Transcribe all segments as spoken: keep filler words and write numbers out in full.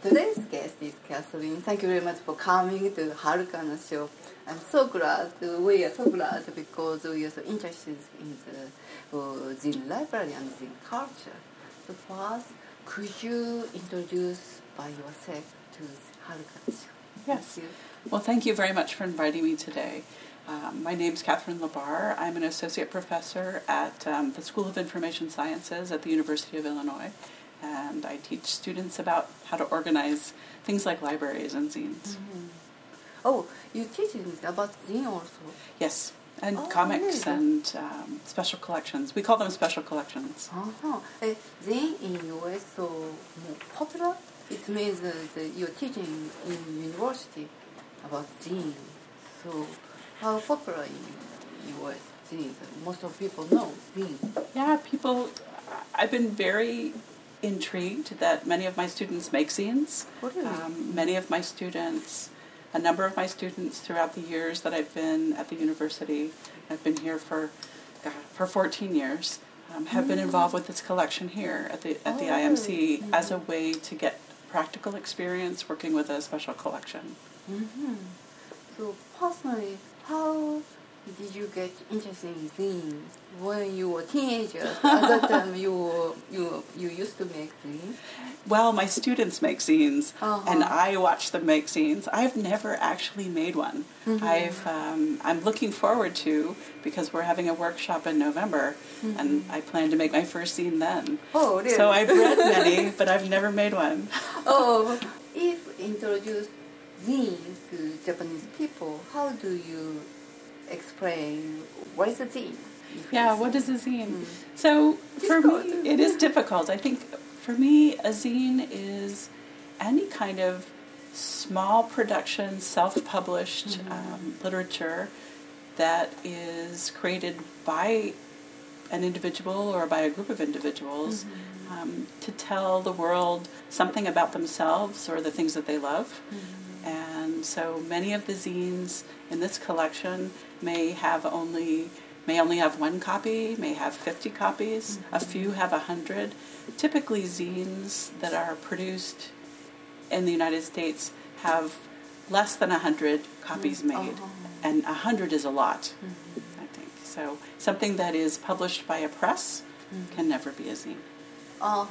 today's guest is Catherine. Thank you very much for coming to Harukana show. I'm so glad, we are so glad because we are so interested in the uh, Zen library and Zen culture. So first, could you introduce by yourself to Harukana show? Yes. Well, thank you very much for inviting me today. Um, my name's Catherine Labar. I'm an associate professor at um, the School of Information Sciences at the University of Illinois, and I teach students about how to organize things like libraries and zines. Mm-hmm. Oh, you teach about zine also? Yes, and oh, comics really? and um, special collections. We call them special collections. Uh-huh. Uh, zine in U S so more popular? It means uh, that you're teaching in university about zine. So how popular in U S zine? Most of people know zine. Yeah, people, I've been very intrigued that many of my students make zines. Really? Um, many of my students, a number of my students throughout the years that I've been at the university, I've been here for God, for fourteen years, um, have mm. been involved with this collection here at the at the oh, I M C mm-hmm. as a way to get practical experience working with a special collection. Mm-hmm. So personally, how did you get interested in zine when you were teenagers? At that time, you you you used to make zine. Well, my students make zines, uh-huh. and I watch them make zines. I've never actually made one. Mm-hmm. I've um, I'm looking forward to, because we're having a workshop in November, mm-hmm. and I plan to make my first zine then. Oh, really? So I've read many, but I've never made one. Oh, if introduce zine to Japanese people, how do you explain what is a zine? Yeah, what is a zine? Mm. So for difficult. me, it is difficult. I think for me, a zine is any kind of small production, self-published mm-hmm. um, literature that is created by an individual or by a group of individuals mm-hmm. um, to tell the world something about themselves or the things that they love. Mm-hmm. And so many of the zines in this collection may have only may only have one copy, may have fifty copies, mm-hmm. a few have a hundred. Typically zines that are produced in the United States have less than a hundred copies mm-hmm. made, uh-huh. and a hundred is a lot, mm-hmm. I think. So something that is published by a press mm-hmm. can never be a zine. Uh-huh.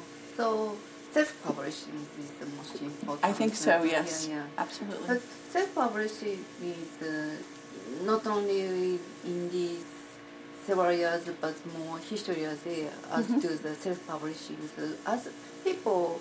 So self-publishing is the most important. I think so, yes. Yeah, yeah. Absolutely. But self-publishing is uh, not only in these several years, but more history as, as mm-hmm. to the self-publishing. So as people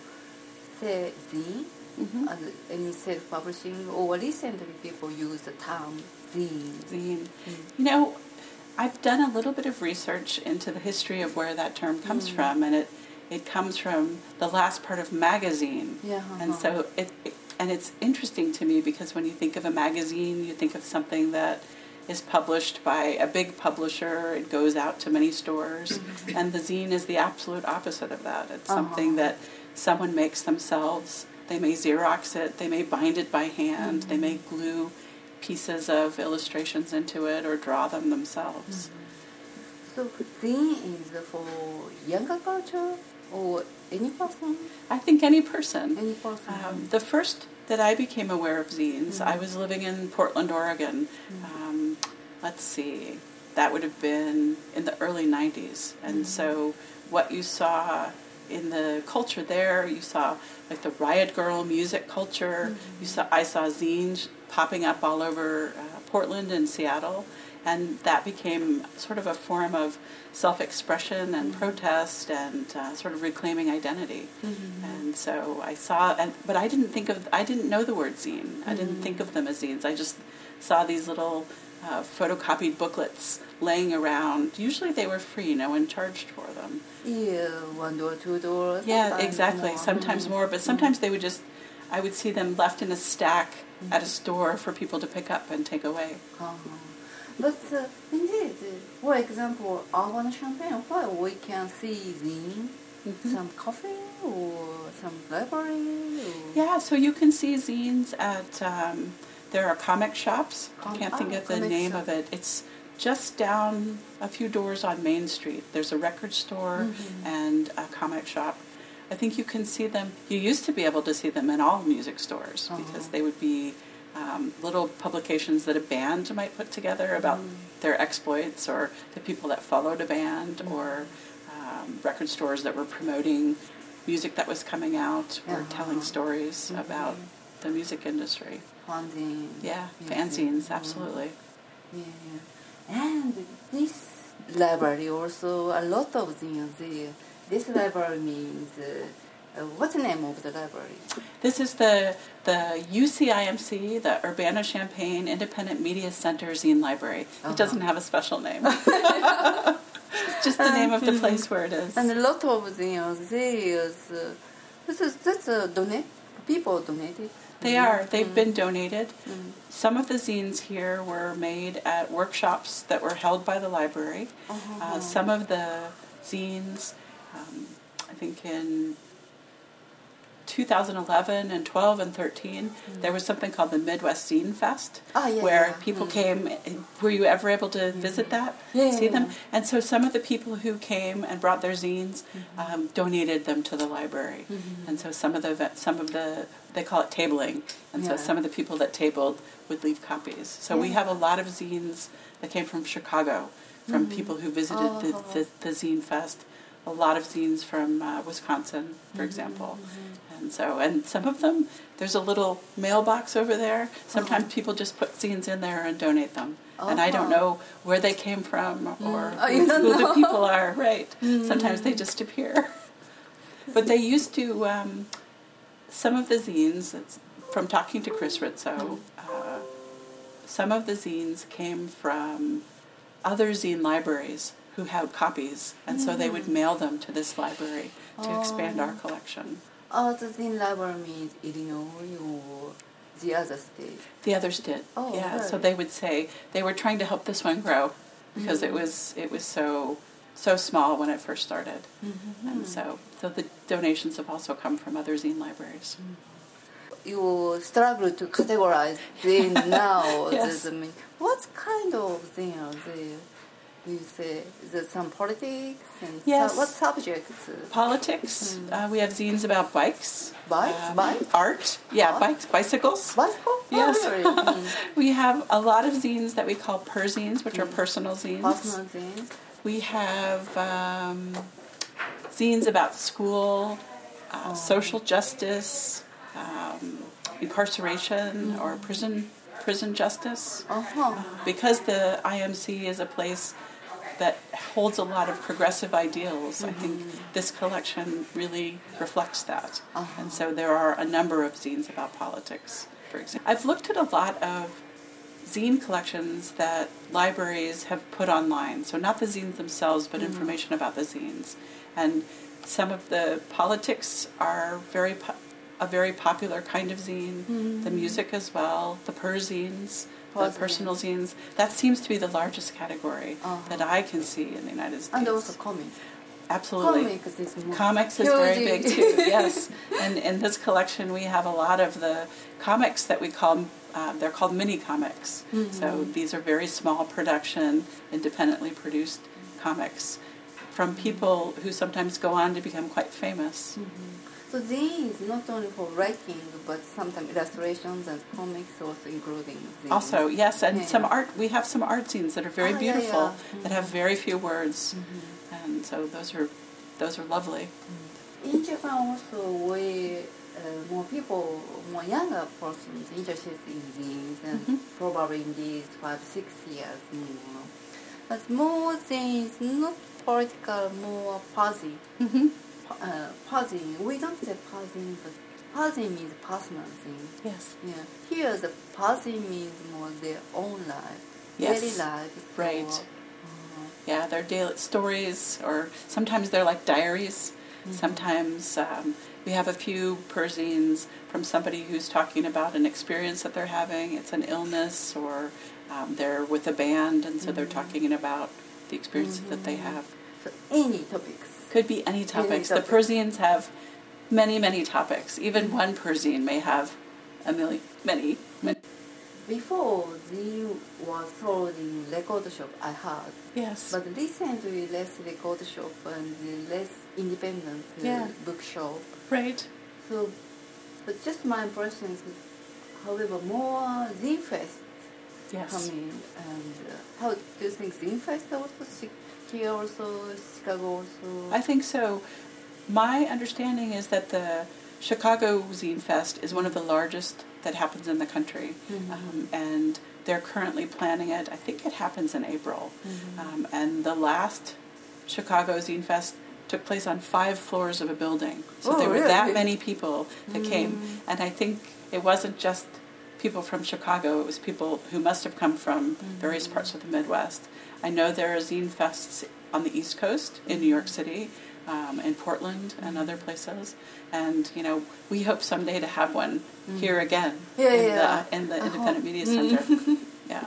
say zine, mm-hmm. as any self-publishing, or recently people use the term zine. Zine. Mm. You know, I've done a little bit of research into the history of where that term comes mm. from, and it It comes from the last part of magazine, yeah, uh-huh. and so it, it and it's interesting to me because when you think of a magazine, you think of something that is published by a big publisher. It goes out to many stores, mm-hmm. and the zine is the absolute opposite of that. It's uh-huh. something that someone makes themselves. They may Xerox it, they may bind it by hand, mm-hmm. they may glue pieces of illustrations into it or draw them themselves. Mm-hmm. So zine is for younger culture? Or any person? I think any person. Any person. Um, the first that I became aware of zines, mm-hmm. I was living in Portland, Oregon. Mm-hmm. Um, let's see, that would have been in the early nineties. And mm-hmm. so what you saw in the culture there, you saw like the Riot Girl music culture. Mm-hmm. You saw I saw zines popping up all over uh, Portland and Seattle. And that became sort of a form of self-expression and mm-hmm. protest and uh, sort of reclaiming identity. Mm-hmm. And so I saw, and but I didn't think of, I didn't know the word zine. Mm-hmm. I didn't think of them as zines. I just saw these little uh, photocopied booklets laying around. Usually they were free. No one charged for them. Yeah, one door, two doors. Yeah, exactly. More. Sometimes mm-hmm. more, but sometimes they would just, I would see them left in a stack mm-hmm. at a store for people to pick up and take away. Uh-huh. But uh, indeed, for example, Urban Champaign, where we can see zine, mm-hmm. some coffee or some library. Or yeah, so you can see zines at, um, there are comic shops. Com- I can't think ah, of the name shop. of it. It's just down a few doors on Main Street. There's a record store mm-hmm. and a comic shop. I think you can see them. You used to be able to see them in all music stores Uh-huh. because they would be um, little publications that a band might put together about Mm. their exploits or the people that followed a band, Mm. or um, record stores that were promoting music that was coming out or Uh-huh. telling stories Mhm. about the music industry. Fanzine. Yeah, Yes, fanzines, yes. absolutely. Yeah, yeah. And this library also, a lot of things there. This library means, uh, uh, what's the name of the library? This is the the U C I M C, the Urbana-Champaign Independent Media Center Zine Library. Uh-huh. It doesn't have a special name. Just the name of the place where it is. And a lot of things there is, uh, this is, that's uh, donate, people donated. They are. They've Mm. been donated. Mm. Some of the zines here were made at workshops that were held by the library. Uh-huh. Uh, some of the zines, um, I think in two thousand eleven and twelve and thirteen, Mm. there was something called the Midwest Zine Fest, Ah, yeah, where yeah. people Mm. came. Were you ever able to visit that, Yeah, see yeah, them? yeah. And so some of the people who came and brought their zines Mm-hmm. um, donated them to the library. Mhm. And so some of the ve- some of the they call it tabling, and so Yeah. some of the people that tabled would leave copies. So we Yeah. have a lot of zines that came from Chicago, from Mhm. people who visited Oh. the, the the Zine Fest. A lot of zines from uh, Wisconsin, for Mhm, example. mhm. And so, and some of them, there's a little mailbox over there. Sometimes Uh-huh. people just put zines in there and donate them. And I don't Uh-huh. know where they came from or Mm. Oh, you who, don't who the know? people are, right. Mm. Sometimes they just appear. But they used to, um, some of the zines, it's, from talking to Chris Rizzo, uh, some of the zines came from other zine libraries who had copies, and so they would mail them to this library to expand our Oh. collection. Oh, the Zine library means Illinois or the other state. The others did, Oh, yeah. So really? they would say they were trying to help this one grow because it Mhm. was it was so so small when it first started, Mm-hmm. and so so the donations have also come from other zine libraries. You struggle to categorize Zine now. Yes. The- the mean- what kind of Zine are there? You say, is there some politics? And Yes. su- what subjects? Politics. Uh, we have zines about bikes, Bikes? um, Bikes? art. Yeah, Art? bikes, bicycles. Bicycle? Yes. Oh, really? Mm. We have a lot of zines that we call per zines, which are personal zines. Personal zines? We have um, zines about school, uh, social justice, um, incarceration, or prison prison justice. Uh-huh. Because the I M C is a place that holds a lot of progressive ideals, I think this collection really reflects that. Uh-huh. And so there are a number of zines about politics, for example. I've looked at a lot of zine collections that libraries have put online. So not the zines themselves, but information about the zines. And some of the politics are very po- a very popular kind of zine. The music as well, the per zines, the Per zine. personal zines. That seems to be the largest category Uh-huh. that I can see in the United States. And also comics. Absolutely. Comics is more Comics is huge. very big too, yes. And in this collection we have a lot of the comics that we call, uh, they're called mini comics. Mm-hmm. So these are very small production, independently produced comics from people who sometimes go on to become quite famous. So zine is not only for writing, but sometimes illustrations and comics also including zines. Also, yes, and Yeah, some yeah. art, we have some art scenes that are very Ah, yeah, beautiful, yeah. that have very few words. Mm-hmm. And so those are those are lovely. In Japan also, we uh, more people, more younger persons interested in zines, and Mhm. probably in these five, six years more. But more things, not political, more fuzzy. Mm-hmm. Uh, puzzing. We don't say puzzing, but puzzing means personal thing. Yes. Yeah. Here, the puzzing means more their own life, Yes. daily life. So, Right. uh, Yeah, they're daily stories, or sometimes they're like diaries. Mhm. Sometimes um, we have a few perzines from somebody who's talking about an experience that they're having. It's an illness, or um, they're with a band, and so they're Mhm. talking about the experiences that they Mhm. have. so any topics. Could be any topics. The topics. perzines have many, many topics. Even one perzine may have a million, many, many. before zine was sold in record shop, I heard. Yes. But recently, less record shop and less independent uh, Yeah. bookshop. Right. So, but just my impression is, however, more zine fest Yes. coming. And uh, how do you think zine fest also here also Chicago also? I think so. My understanding is that the Chicago Zine Fest is one of the largest that happens in the country, Mm-hmm. um, and they're currently planning it. I think it happens in April, Mm-hmm. um, and the last Chicago Zine Fest took place on five floors of a building. So Oh, there were really? that many people that came, Mm-hmm. and I think it wasn't just people from Chicago. It was people who must have come from various parts of the Midwest. I know there are Zine Fests on the East Coast in New York City, um, in Portland and other places, and you know we hope someday to have one here again Yeah, in, yeah. The, in the Uh-huh. Independent Media Center. Yeah.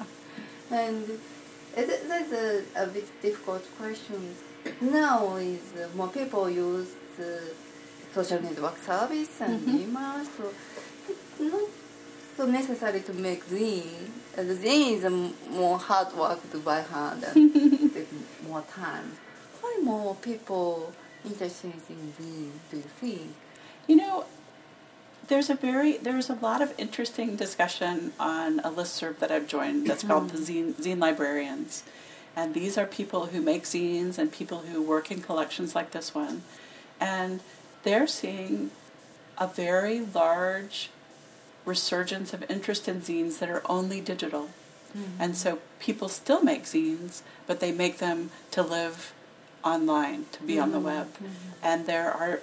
And it, that's a, a bit difficult question. Now is uh, more people use uh, social network service and Mhm. email, so it's not so necessary to make zine. And the zine is um, more hard work to by hand and take more time. Why more people interested in zine, do you think? You know, there's a very there's a lot of interesting discussion on a listserv that I've joined that's called the Zine, Zine Librarians. And these are people who make zines and people who work in collections like this one. And they're seeing a very large resurgence of interest in zines that are only digital. Mm-hmm. And so people still make zines, but they make them to live online, to be on the web. And there are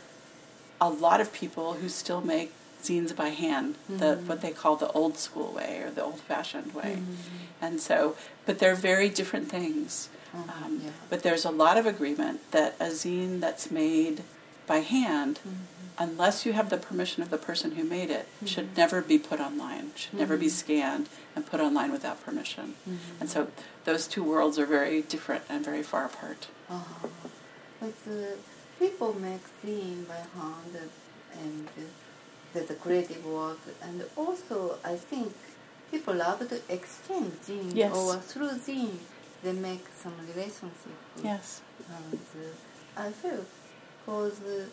a lot of people who still make zines by hand, the what they call the old school way or the old-fashioned way. And so, but they're very different things. Uh-huh, Um, yeah. But there's a lot of agreement that a zine that's made by hand, unless you have the permission of the person who made it, should never be put online, should never be scanned and put online without permission. And so those two worlds are very different and very far apart. Uh-huh. But uh, people make zine by hand and uh, that's a creative work. And also, I think people love to exchange zine Yes. or through zine they make some relationship. Yes. And uh, I feel because uh,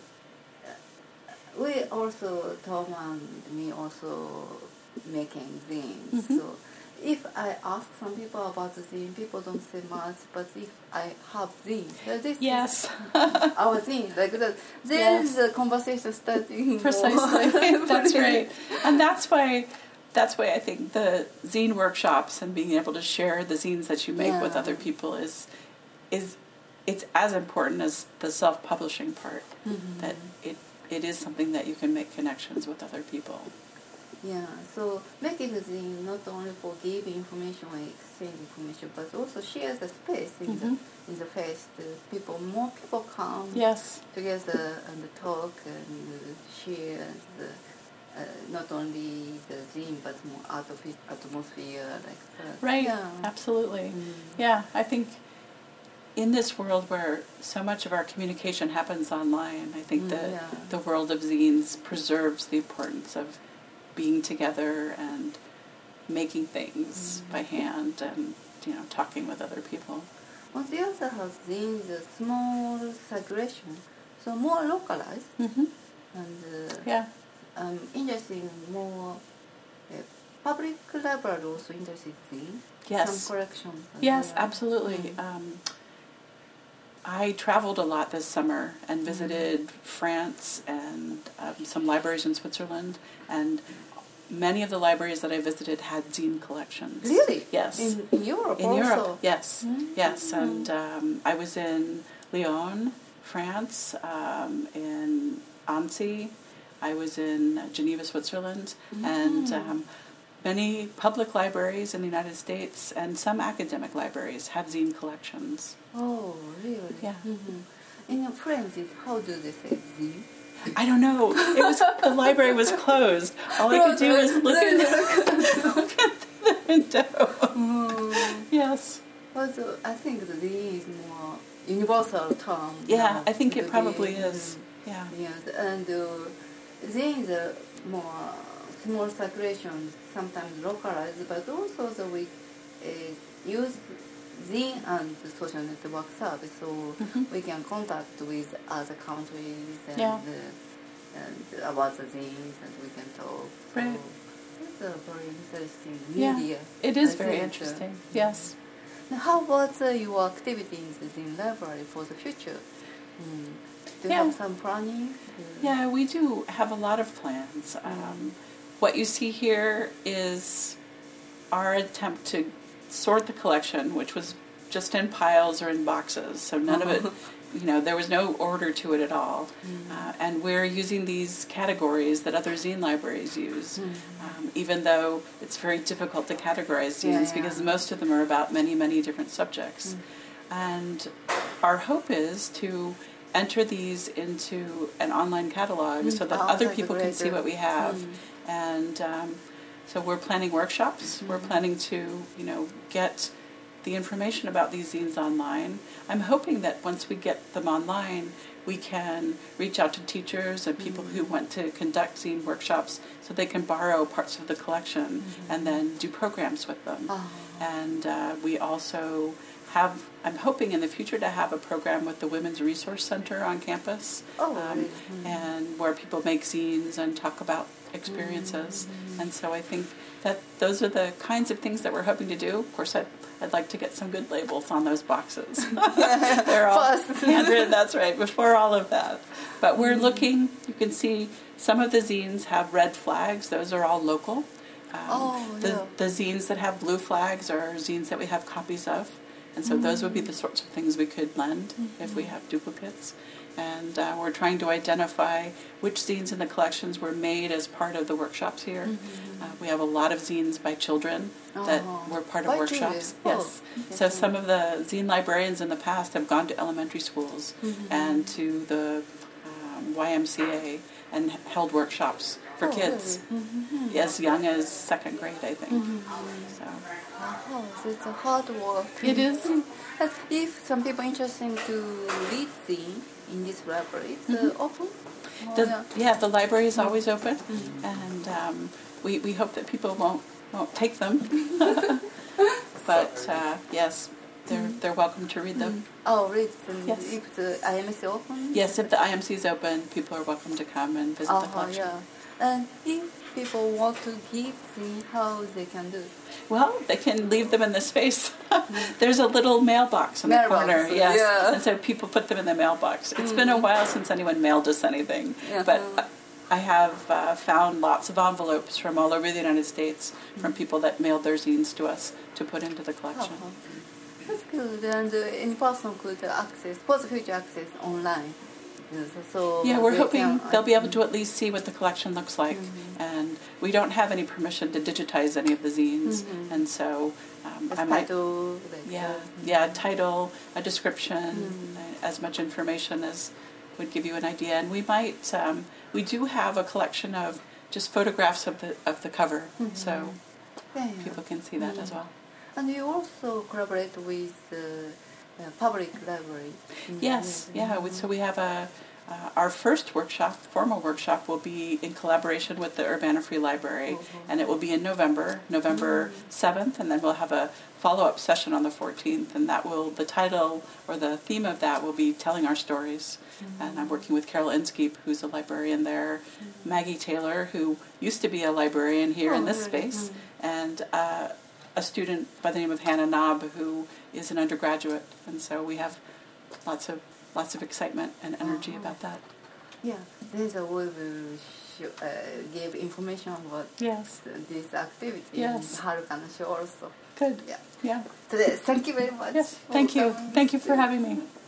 we also, Tom and me also making zines. Mhm. So if I ask some people about the zine, people don't say much. But if I have zine, so this Yes. is our zine, like that, there is a conversation starting. Precisely. more. That's right. And that's why that's why I think the zine workshops and being able to share the zines that you make with Yeah. other people is is it's as important as the self-publishing part. Mhm. That it it is something that you can make connections with other people. Yeah, so making the zine not only for giving information or exchange information, but also share the space in Mhm. the in the fest. Uh, people, more people come Yes. together and talk and uh, share the, uh, not only the zine but more artific- atmosphere like that. Right. Yeah. Absolutely. Mm. Yeah, I think in this world where so much of our communication happens online, I think Mm, the yeah. the world of zines preserves the importance of being together and making things Mm. by hand and you know talking with other people. On the other hand, zines a small circulation, so more localized Mm-hmm. and uh, Yeah. um, interested in more uh, public library also interested in Yes. some collections. as Yes, well. absolutely. Mm. Um, I traveled a lot this summer and visited France and um, some libraries in Switzerland, and many of the libraries that I visited had zine collections. Really? Yes. In, in Europe In also? Europe, yes, Mm. yes, and um, I was in Lyon, France, um, in Annecy, I was in Geneva, Switzerland, and Mm. um, many public libraries in the United States and some academic libraries have zine collections. Oh, really? Yeah. Mm-hmm. In French, is how do they say zine? I don't know. It was the library was closed. All I could do was look at, look at the window. Mm. Yes. Also, I think the zine is more universal term. Yeah, now, I think it the probably zine. is. Yeah. Yes, and uh, zine is uh, more small circulations, sometimes localized, but also the we uh, use Zine and the social network service, so mm-hmm. we can contact with other countries and, yeah. uh, and about the zines, and we can talk. Right. So it's a very interesting yeah. media. It is I very think, interesting. Uh, yes. Now, how about uh, your activities in library for the future? Mm. Do you yeah. have some planning? Yeah, we do have a lot of plans. Um, what you see here is our attempt to sort the collection, which was just in piles or in boxes, so none of it, you know, there was no order to it at all. Mm-hmm. Uh, and we're using these categories that other zine libraries use, mm-hmm. um, even though it's very difficult to categorize zines yeah, yeah. because most of them are about many, many different subjects. Mm-hmm. And our hope is to enter these into an online catalog mm-hmm. so that oh, other people can see what we have. Mm-hmm. And um, so we're planning workshops. Mm-hmm. We're planning to, you know, get the information about these zines online. I'm hoping that once we get them online, we can reach out to teachers and people mm-hmm. who want to conduct zine workshops so they can borrow parts of the collection mm-hmm. and then do programs with them. Oh. And uh, we also have, I'm hoping in the future to have a program with the Women's Resource Center on campus, oh, um, mm-hmm. and where people make zines and talk about experiences. Mm-hmm. And so I think that those are the kinds of things that we're hoping to do. Of course, I'd, I'd like to get some good labels on those boxes. They're all handwritten, that's right, before all of that. But we're mm-hmm. looking, you can see some of the zines have red flags. Those are all local. Um, oh, the, yeah. the zines that have blue flags are zines that we have copies of. And so mm-hmm. those would be the sorts of things we could lend mm-hmm. if we have duplicates. And uh, we're trying to identify which zines in the collections were made as part of the workshops here. Mm-hmm. Uh, we have a lot of zines by children that oh. were part of by workshops. Oh. Yes. Okay. So some of the zine librarians in the past have gone to elementary schools mm-hmm. and to the um, Y M C A and held workshops for oh, kids really? mm-hmm. as young as second grade, I think. Mm-hmm. So. Oh, so it's a hard work. It is. But if some people interested to read zine in this library, it's mm-hmm. uh, open? The, oh, yeah. yeah, the library is always open, mm-hmm. and um, we, we hope that people won't won't take them. But uh, yes, they're mm-hmm. they're welcome to read them. Mm-hmm. Oh, read them. Yes. If the I M C open? Yes, if the I M C is open, people are welcome to come and visit uh-huh, the collection. Yeah. And if people want to give zine, how they can do it? Well, they can leave them in the space. There's a little mailbox in mailbox, the corner, yes, yeah. and so people put them in the mailbox. It's mm-hmm. been a while since anyone mailed us anything, uh-huh. but I have uh, found lots of envelopes from all over the United States mm-hmm. from people that mailed their zines to us to put into the collection. Uh-huh. That's good, and uh, any person could access, for the future access online. So yeah, we're hoping can, they'll be able to at least see what the collection looks like. Mm-hmm. And we don't have any permission to digitize any of the zines. Mm-hmm. And so um, I might... Title, like, yeah, uh, yeah, title, a description, mm-hmm. uh, as much information as would give you an idea. And we might... Um, we do have a collection of just photographs of the of the cover. Mm-hmm. So yeah. people can see that mm-hmm. as well. And you also collaborate with uh, uh, public library. Yes, yeah. We, so we have a uh, our first workshop, formal workshop, will be in collaboration with the Urbana Free Library, mm-hmm. and it will be in November, November seventh, mm-hmm. and then we'll have a follow-up session on the fourteenth, and that will the title or the theme of that will be telling our stories. Mm-hmm. And I'm working with Carol Inskeep, who's a librarian there, mm-hmm. Maggie Taylor, who used to be a librarian here oh, in this really? space, mm-hmm. and uh, a student by the name of Hannah Knob, who is an undergraduate, and so we have lots of lots of excitement and energy uh-huh. about that. Yeah, there's a way we show, uh, give information about yes. this activity. Yes, Haruka no show also. Good. Yeah. Yeah. So, thank you very much. Yes. Thank you. Thank you for having me.